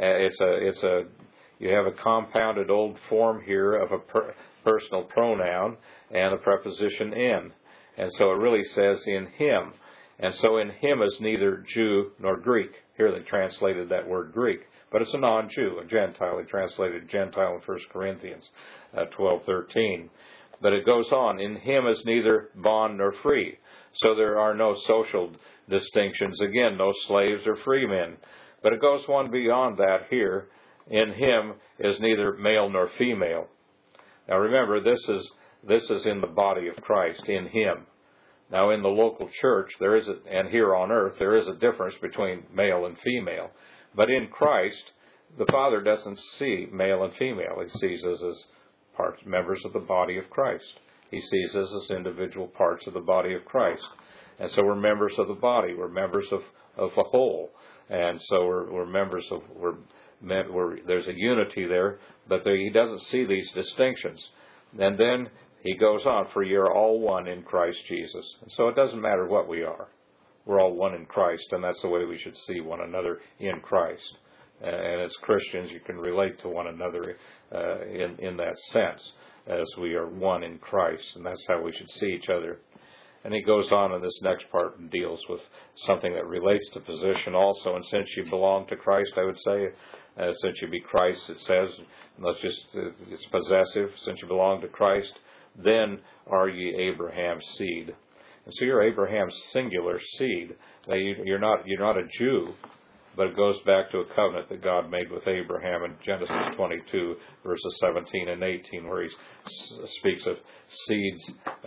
You have a compounded old form here of a personal pronoun and a preposition in. And so it really says in Him. And so in Him is neither Jew nor Greek. Here they translated that word Greek. But it's a non-Jew, a Gentile. They translated Gentile in 1 Corinthians 12:13. But it goes on, in Him is neither bond nor free. So there are no social distinctions. Again, no slaves or free men. But it goes one beyond that here. In Him is neither male nor female. Now remember, this is in the body of Christ, in Him. Now in the local church, and here on earth, there is a difference between male and female. But in Christ, the Father doesn't see male and female. He sees us as members of the body of Christ. He sees us as individual parts of the body of Christ. And so we're members of the body. We're members of a whole. And so we're members of, there's a unity there, but he doesn't see these distinctions. And then he goes on, for you're all one in Christ Jesus. And so it doesn't matter what we are. We're all one in Christ, and that's the way we should see one another in Christ. And as Christians, you can relate to one another in that sense, as we are one in Christ, and that's how we should see each other. And he goes on in this next part and deals with something that relates to position also. And since you belong to Christ, I would say, since you be Christ, it says, it's possessive, since you belong to Christ, then are ye Abraham's seed. And so you're Abraham's singular seed. Now you're not a Jew, but it goes back to a covenant that God made with Abraham in Genesis 22, verses 17 and 18, where he speaks of seeds.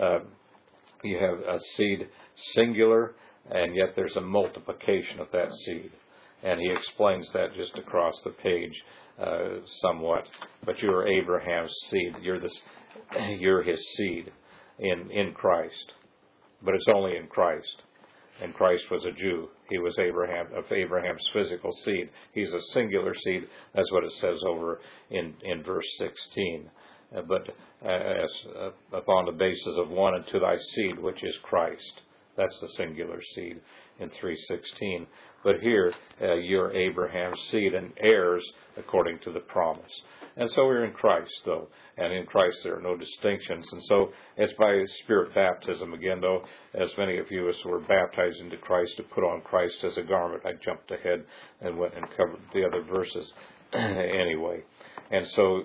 You have a seed singular, and yet there's a multiplication of that seed. And he explains that just across the page somewhat. But you are Abraham's seed. You're his seed in Christ. But it's only in Christ. And Christ was a Jew. He was of Abraham's physical seed. He's a singular seed. That's what it says over in verse 16. But upon the basis of one, and to thy seed, which is Christ. That's the singular seed in 3:16. But here, you're Abraham's seed and heirs according to the promise. And so we're in Christ, though. And in Christ there are no distinctions. And so it's by Spirit baptism, again, though, as many of you as were baptized into Christ to put on Christ as a garment. I jumped ahead and went and covered the other verses anyway. And so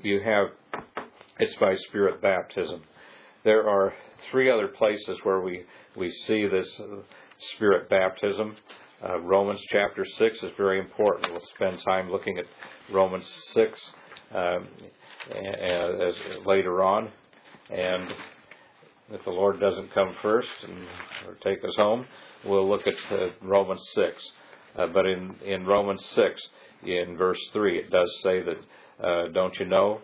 it's by Spirit baptism. There are three other places where we see this Spirit baptism. Romans chapter 6 is very important. We'll spend time looking at Romans 6 as later on. And if the Lord doesn't come first or take us home, we'll look at Romans 6. But in Romans 6, in verse 3, it does say that, don't you know,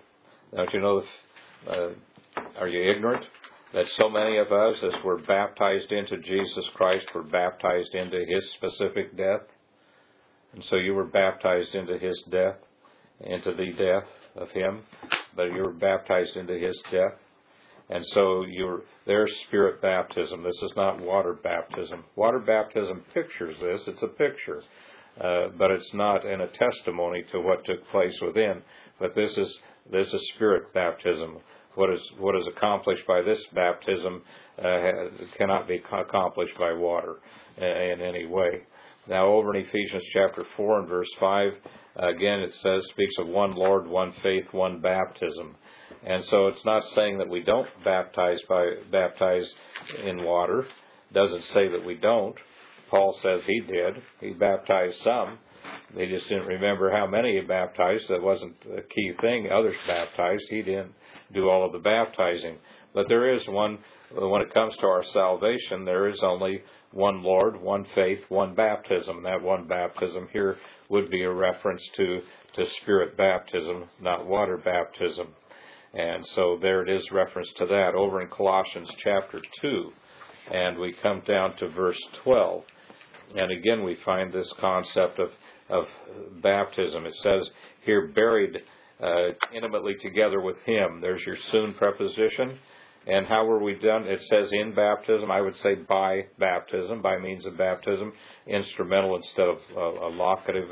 are you ignorant that so many of us, as were baptized into Jesus Christ, were baptized into his specific death? And so you were baptized into his death, into the death of him, but you were baptized into his death. And so there's Spirit baptism. This is not water baptism. Water baptism pictures this. It's a picture. But it's not in a testimony to what took place within. But this is Spirit baptism. What is accomplished by this baptism cannot be accomplished by water in any way. Now, over in Ephesians chapter 4 and verse 5, again it speaks of one Lord, one faith, one baptism. And so it's not saying that we don't baptize in water. It doesn't say that we don't. Paul says he did. He baptized some. They just didn't remember how many he baptized. That wasn't a key thing. Others baptized. He didn't do all of the baptizing. But there is one, when it comes to our salvation, there is only one Lord, one faith, one baptism. That one baptism here would be a reference to Spirit baptism, not water baptism. And so there it is, reference to that. Over in Colossians chapter 2, and we come down to verse 12. And again we find this concept of baptism. It says here, buried intimately together with him. There's your soon preposition. And how were we done? It says in baptism. I would say by baptism, by means of baptism. Instrumental instead of locative.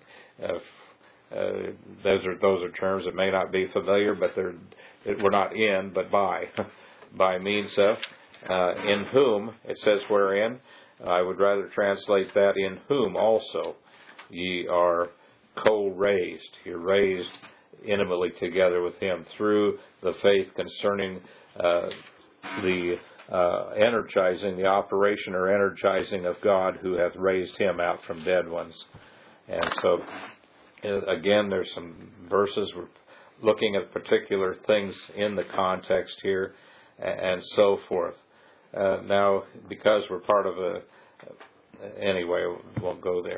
Those are terms that may not be familiar, but we're not in, but by. By means of. In whom, it says wherein. I would rather translate that in whom also ye are co-raised. You're raised intimately together with him through the faith concerning the energizing, the operation or energizing of God who hath raised him out from dead ones. And so, again, there's some verses we're looking at particular things in the context here and so forth. Now, because we're part of anyway, we won't go there.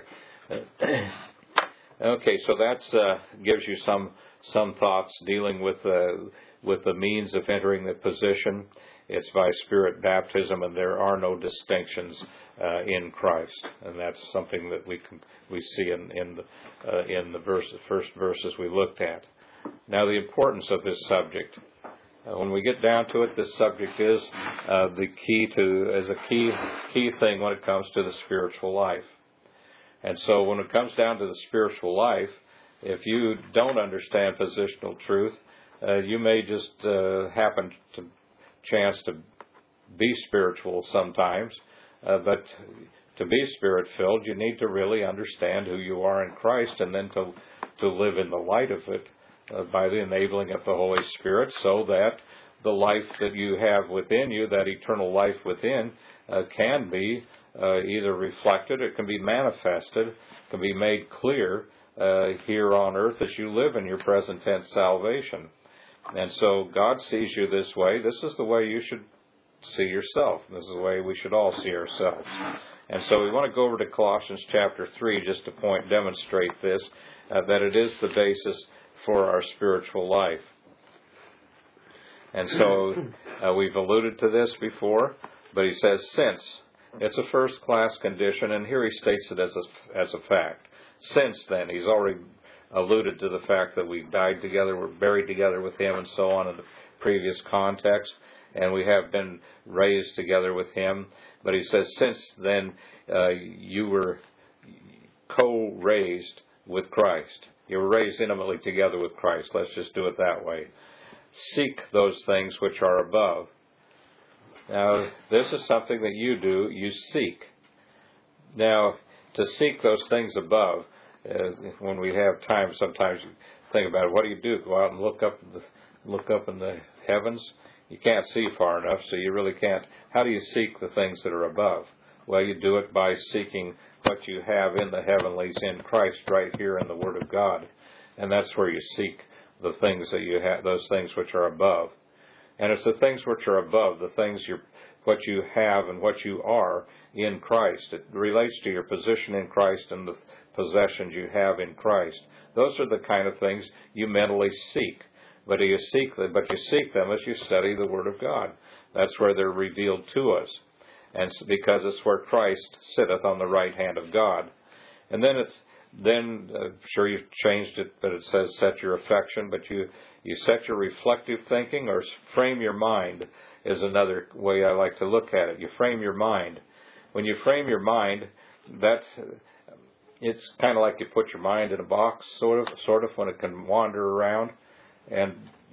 Okay, so that's gives you some thoughts dealing with the means of entering the position. it's by Spirit baptism, and there are no distinctions in Christ. And that's something that we see in the first verses we looked at. Now, the importance of this subject. When we get down to it, this subject is a key thing when it comes to the spiritual life. And so when it comes down to the spiritual life, if you don't understand positional truth, you may just happen to chance to be spiritual sometimes, but to be Spirit-filled, you need to really understand who you are in Christ, and then to live in the light of it by the enabling of the Holy Spirit, so that the life that you have within you, that eternal life within, can be either reflected, it can be manifested, can be made clear here on earth as you live in your present tense salvation. And so God sees you this way. This is the way you should see yourself. This is the way we should all see ourselves. And so we want to go over to Colossians chapter 3 just to demonstrate this, that it is the basis for our spiritual life. And so we've alluded to this before, but he says since. It's a first-class condition, and here he states it as a fact. Since then, he's already alluded to the fact that we died together, we're buried together with him, and so on in the previous context, and we have been raised together with him. But he says, since then, you were co-raised with Christ. You were raised intimately together with Christ. Let's just do it that way. Seek those things which are above. Now, this is something that you do. You seek. Now, to seek those things above, when we have time, sometimes you think about it. What do? Go out and look up in the heavens? You can't see far enough, so you really can't. How do you seek the things that are above? Well, you do it by seeking what you have in the heavenlies in Christ right here in the Word of God. And that's where you seek the things that you have, those things which are above. And it's the things which are above, the things what you have and what you are in Christ. It relates to your position in Christ and the possessions you have in Christ. Those are the kind of things you mentally seek. But you seek them as you study the Word of God. That's where they're revealed to us. And because it's where Christ sitteth on the right hand of God. And then sure you've changed it, but it says set your affection, but you set your reflective thinking, or frame your mind is another way I like to look at it. You frame your mind. When you frame your mind, it's kind of like you put your mind in a box, sort of when it can wander around. And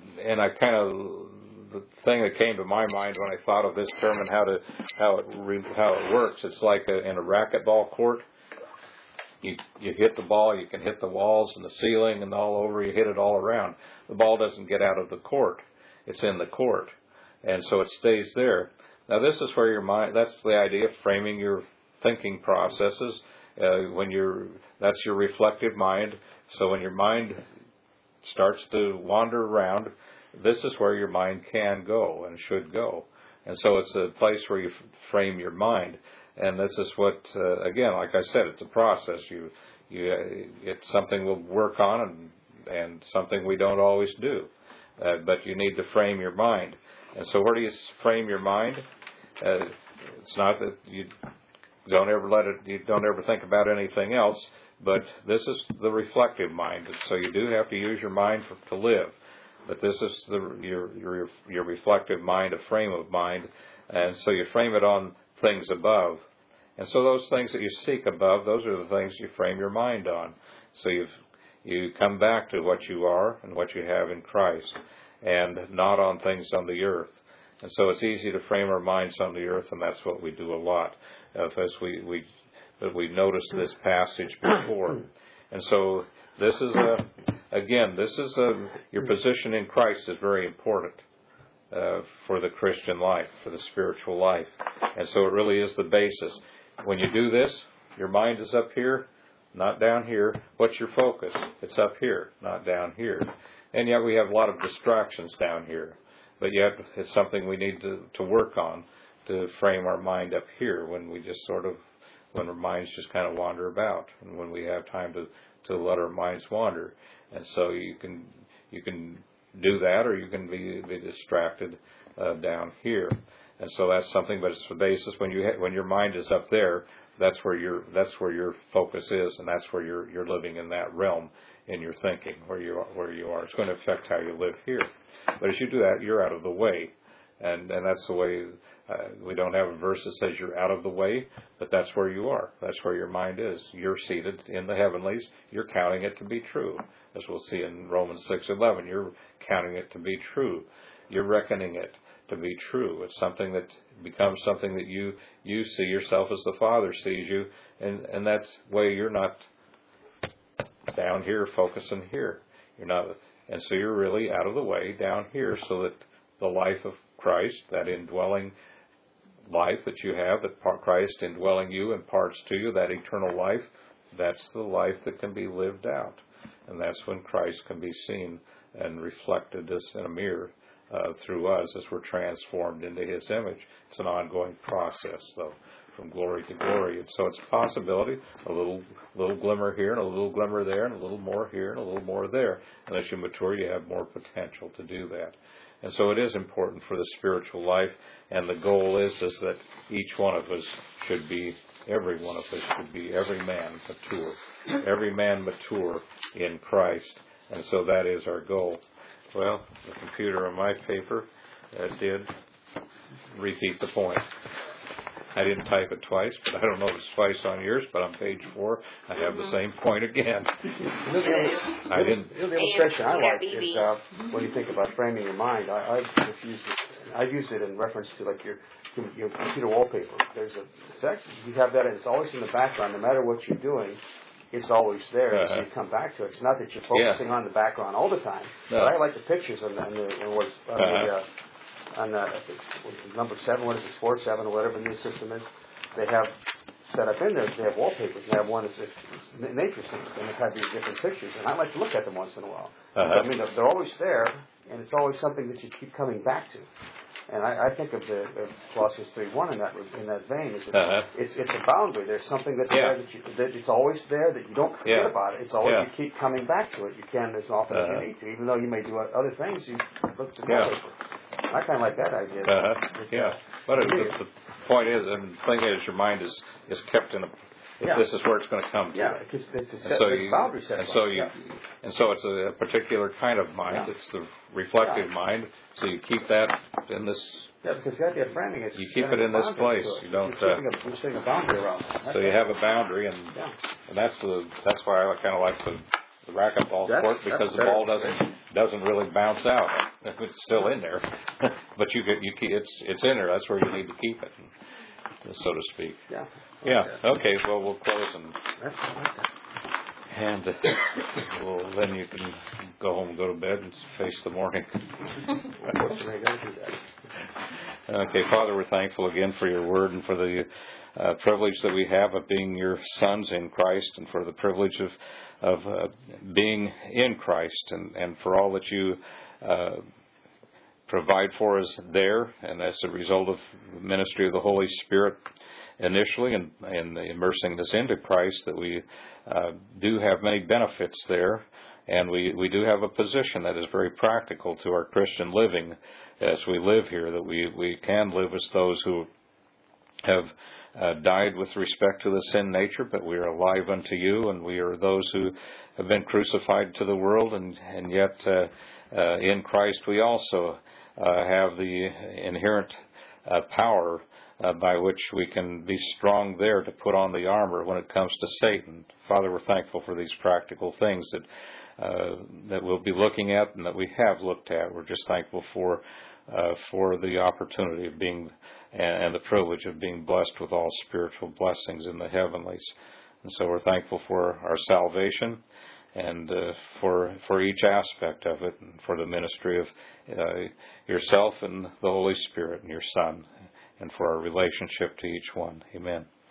the thing that came to my mind when I thought of this term and how it works, it's like in a racquetball court. You hit the ball, you can hit the walls and the ceiling and all over, you hit it all around. The ball doesn't get out of the court. It's in the court. And so it stays there. Now this is where your mind, that's the idea of framing your thinking processes. That's your reflective mind. So when your mind starts to wander around, this is where your mind can go and should go. And so it's a place where you frame your mind. And this is what, again, like I said, it's a process. It's something we'll work on and something we don't always do. But you need to frame your mind. And so where do you frame your mind? It's not that you don't ever think about anything else, but this is the reflective mind. So you do have to use your mind to live. But this is your reflective mind, a frame of mind. And so you frame it on things above. And so those things that you seek above, those are the things you frame your mind on. So you come back to what you are and what you have in Christ, and not on things on the earth. And so it's easy to frame our minds on the earth, and that's what we do a lot. As we noticed this passage before. And so this is your position in Christ is very important. For the Christian life, for the spiritual life. And so it really is the basis. When you do this, your mind is up here, not down here. What's your focus? It's up here, not down here. And yet we have a lot of distractions down here. But yet it's something we need to work on, to frame our mind up here when our minds just kind of wander about, and when we have time to let our minds wander. And so you can do that, or you can be distracted down here. And so that's something, but it's the basis when your mind is up there. That's where your focus is, and that's where you're living in that realm in your thinking, where you are. It's going to affect how you live here. But as you do that, you're out of the way, and that's the way. We don't have a verse that says you're out of the way, but that's where you are. That's where your mind is. You're seated in the heavenlies. You're counting it to be true, as we'll see in Romans 6:11. You're counting it to be true. You're reckoning it to be true. It's something that becomes something that you see yourself as the Father sees you, and that's way you're not down here focusing here. You're not, and so you're really out of the way down here, so that the life of Christ, that indwelling life that you have, that Christ indwelling you imparts to you, that eternal life, that's the life that can be lived out, and that's when Christ can be seen and reflected as in a mirror. Through us as we're transformed into His image. It's an ongoing process, though, from glory to glory. And so it's a possibility, a little glimmer here and a little glimmer there and a little more here and a little more there. And as you mature, you have more potential to do that. And so it is important for the spiritual life, and the goal is that each one of us should be, every one of us should be, every man mature in Christ. And so that is our goal. Well, the computer on my paper did repeat the point. I didn't type it twice, but I don't know if it's twice on yours, but on page 4, I have the same point again. I didn't. The illustration I like is when you think about framing your mind, I've used it in reference to like your computer wallpaper. You have that, and it's always in the background, no matter what you're doing. It's always there as you come back to it. It's not that you're focusing on the background all the time. No. But I like the pictures on number 7, what is it, Sport 7 or whatever the new system is. They have set up in there, they have wallpapers. They have one that's nature scenes, and they have these different pictures. And I like to look at them once in a while. So, I mean, they're always there, and it's always something that you keep coming back to. And I think of Colossians 3:1 in that vein. Is it's a boundary. There's something that's there that it's always there, that you don't forget about it. It's always you keep coming back to it. You can as often as you need to, even though you may do other things. You look to the paper. I kind of like that idea. But the point is, and the thing is, your mind is kept in a. This is where it's going to come to. Yeah, because it's a boundary set. And so it's a particular kind of mind. It's the reflective mind. So you keep that in this. Yeah, because you have to framing it. You keep it in this place. You don't. You're setting a boundary around. So you have a boundary, and that's why I kind of like the racquetball sport, because the ball doesn't really bounce out. It's still in there, but you keep it's in there. That's where you need to keep it, so to speak. Yeah. Okay. Well, we'll close and then you can go home and go to bed and face the morning. Okay, Father, we're thankful again for your word and for the privilege that we have of being your sons in Christ, and for the privilege of being in Christ, and for all that you provide for us there, and as a result of the ministry of the Holy Spirit initially, and immersing us into Christ, that we do have many benefits there, and we do have a position that is very practical to our Christian living as we live here, that we can live as those who have died with respect to the sin nature, but we are alive unto you, and we are those who have been crucified to the world, and yet in Christ we also have the inherent power by which we can be strong there to put on the armor when it comes to Satan. Father, we're thankful for these practical things that we'll be looking at and that we have looked at. We're just thankful for the opportunity of being and the privilege of being blessed with all spiritual blessings in the heavenlies. And so we're thankful for our salvation, and for each aspect of it, and for the ministry of yourself and the Holy Spirit and your Son, and for our relationship to each one. Amen.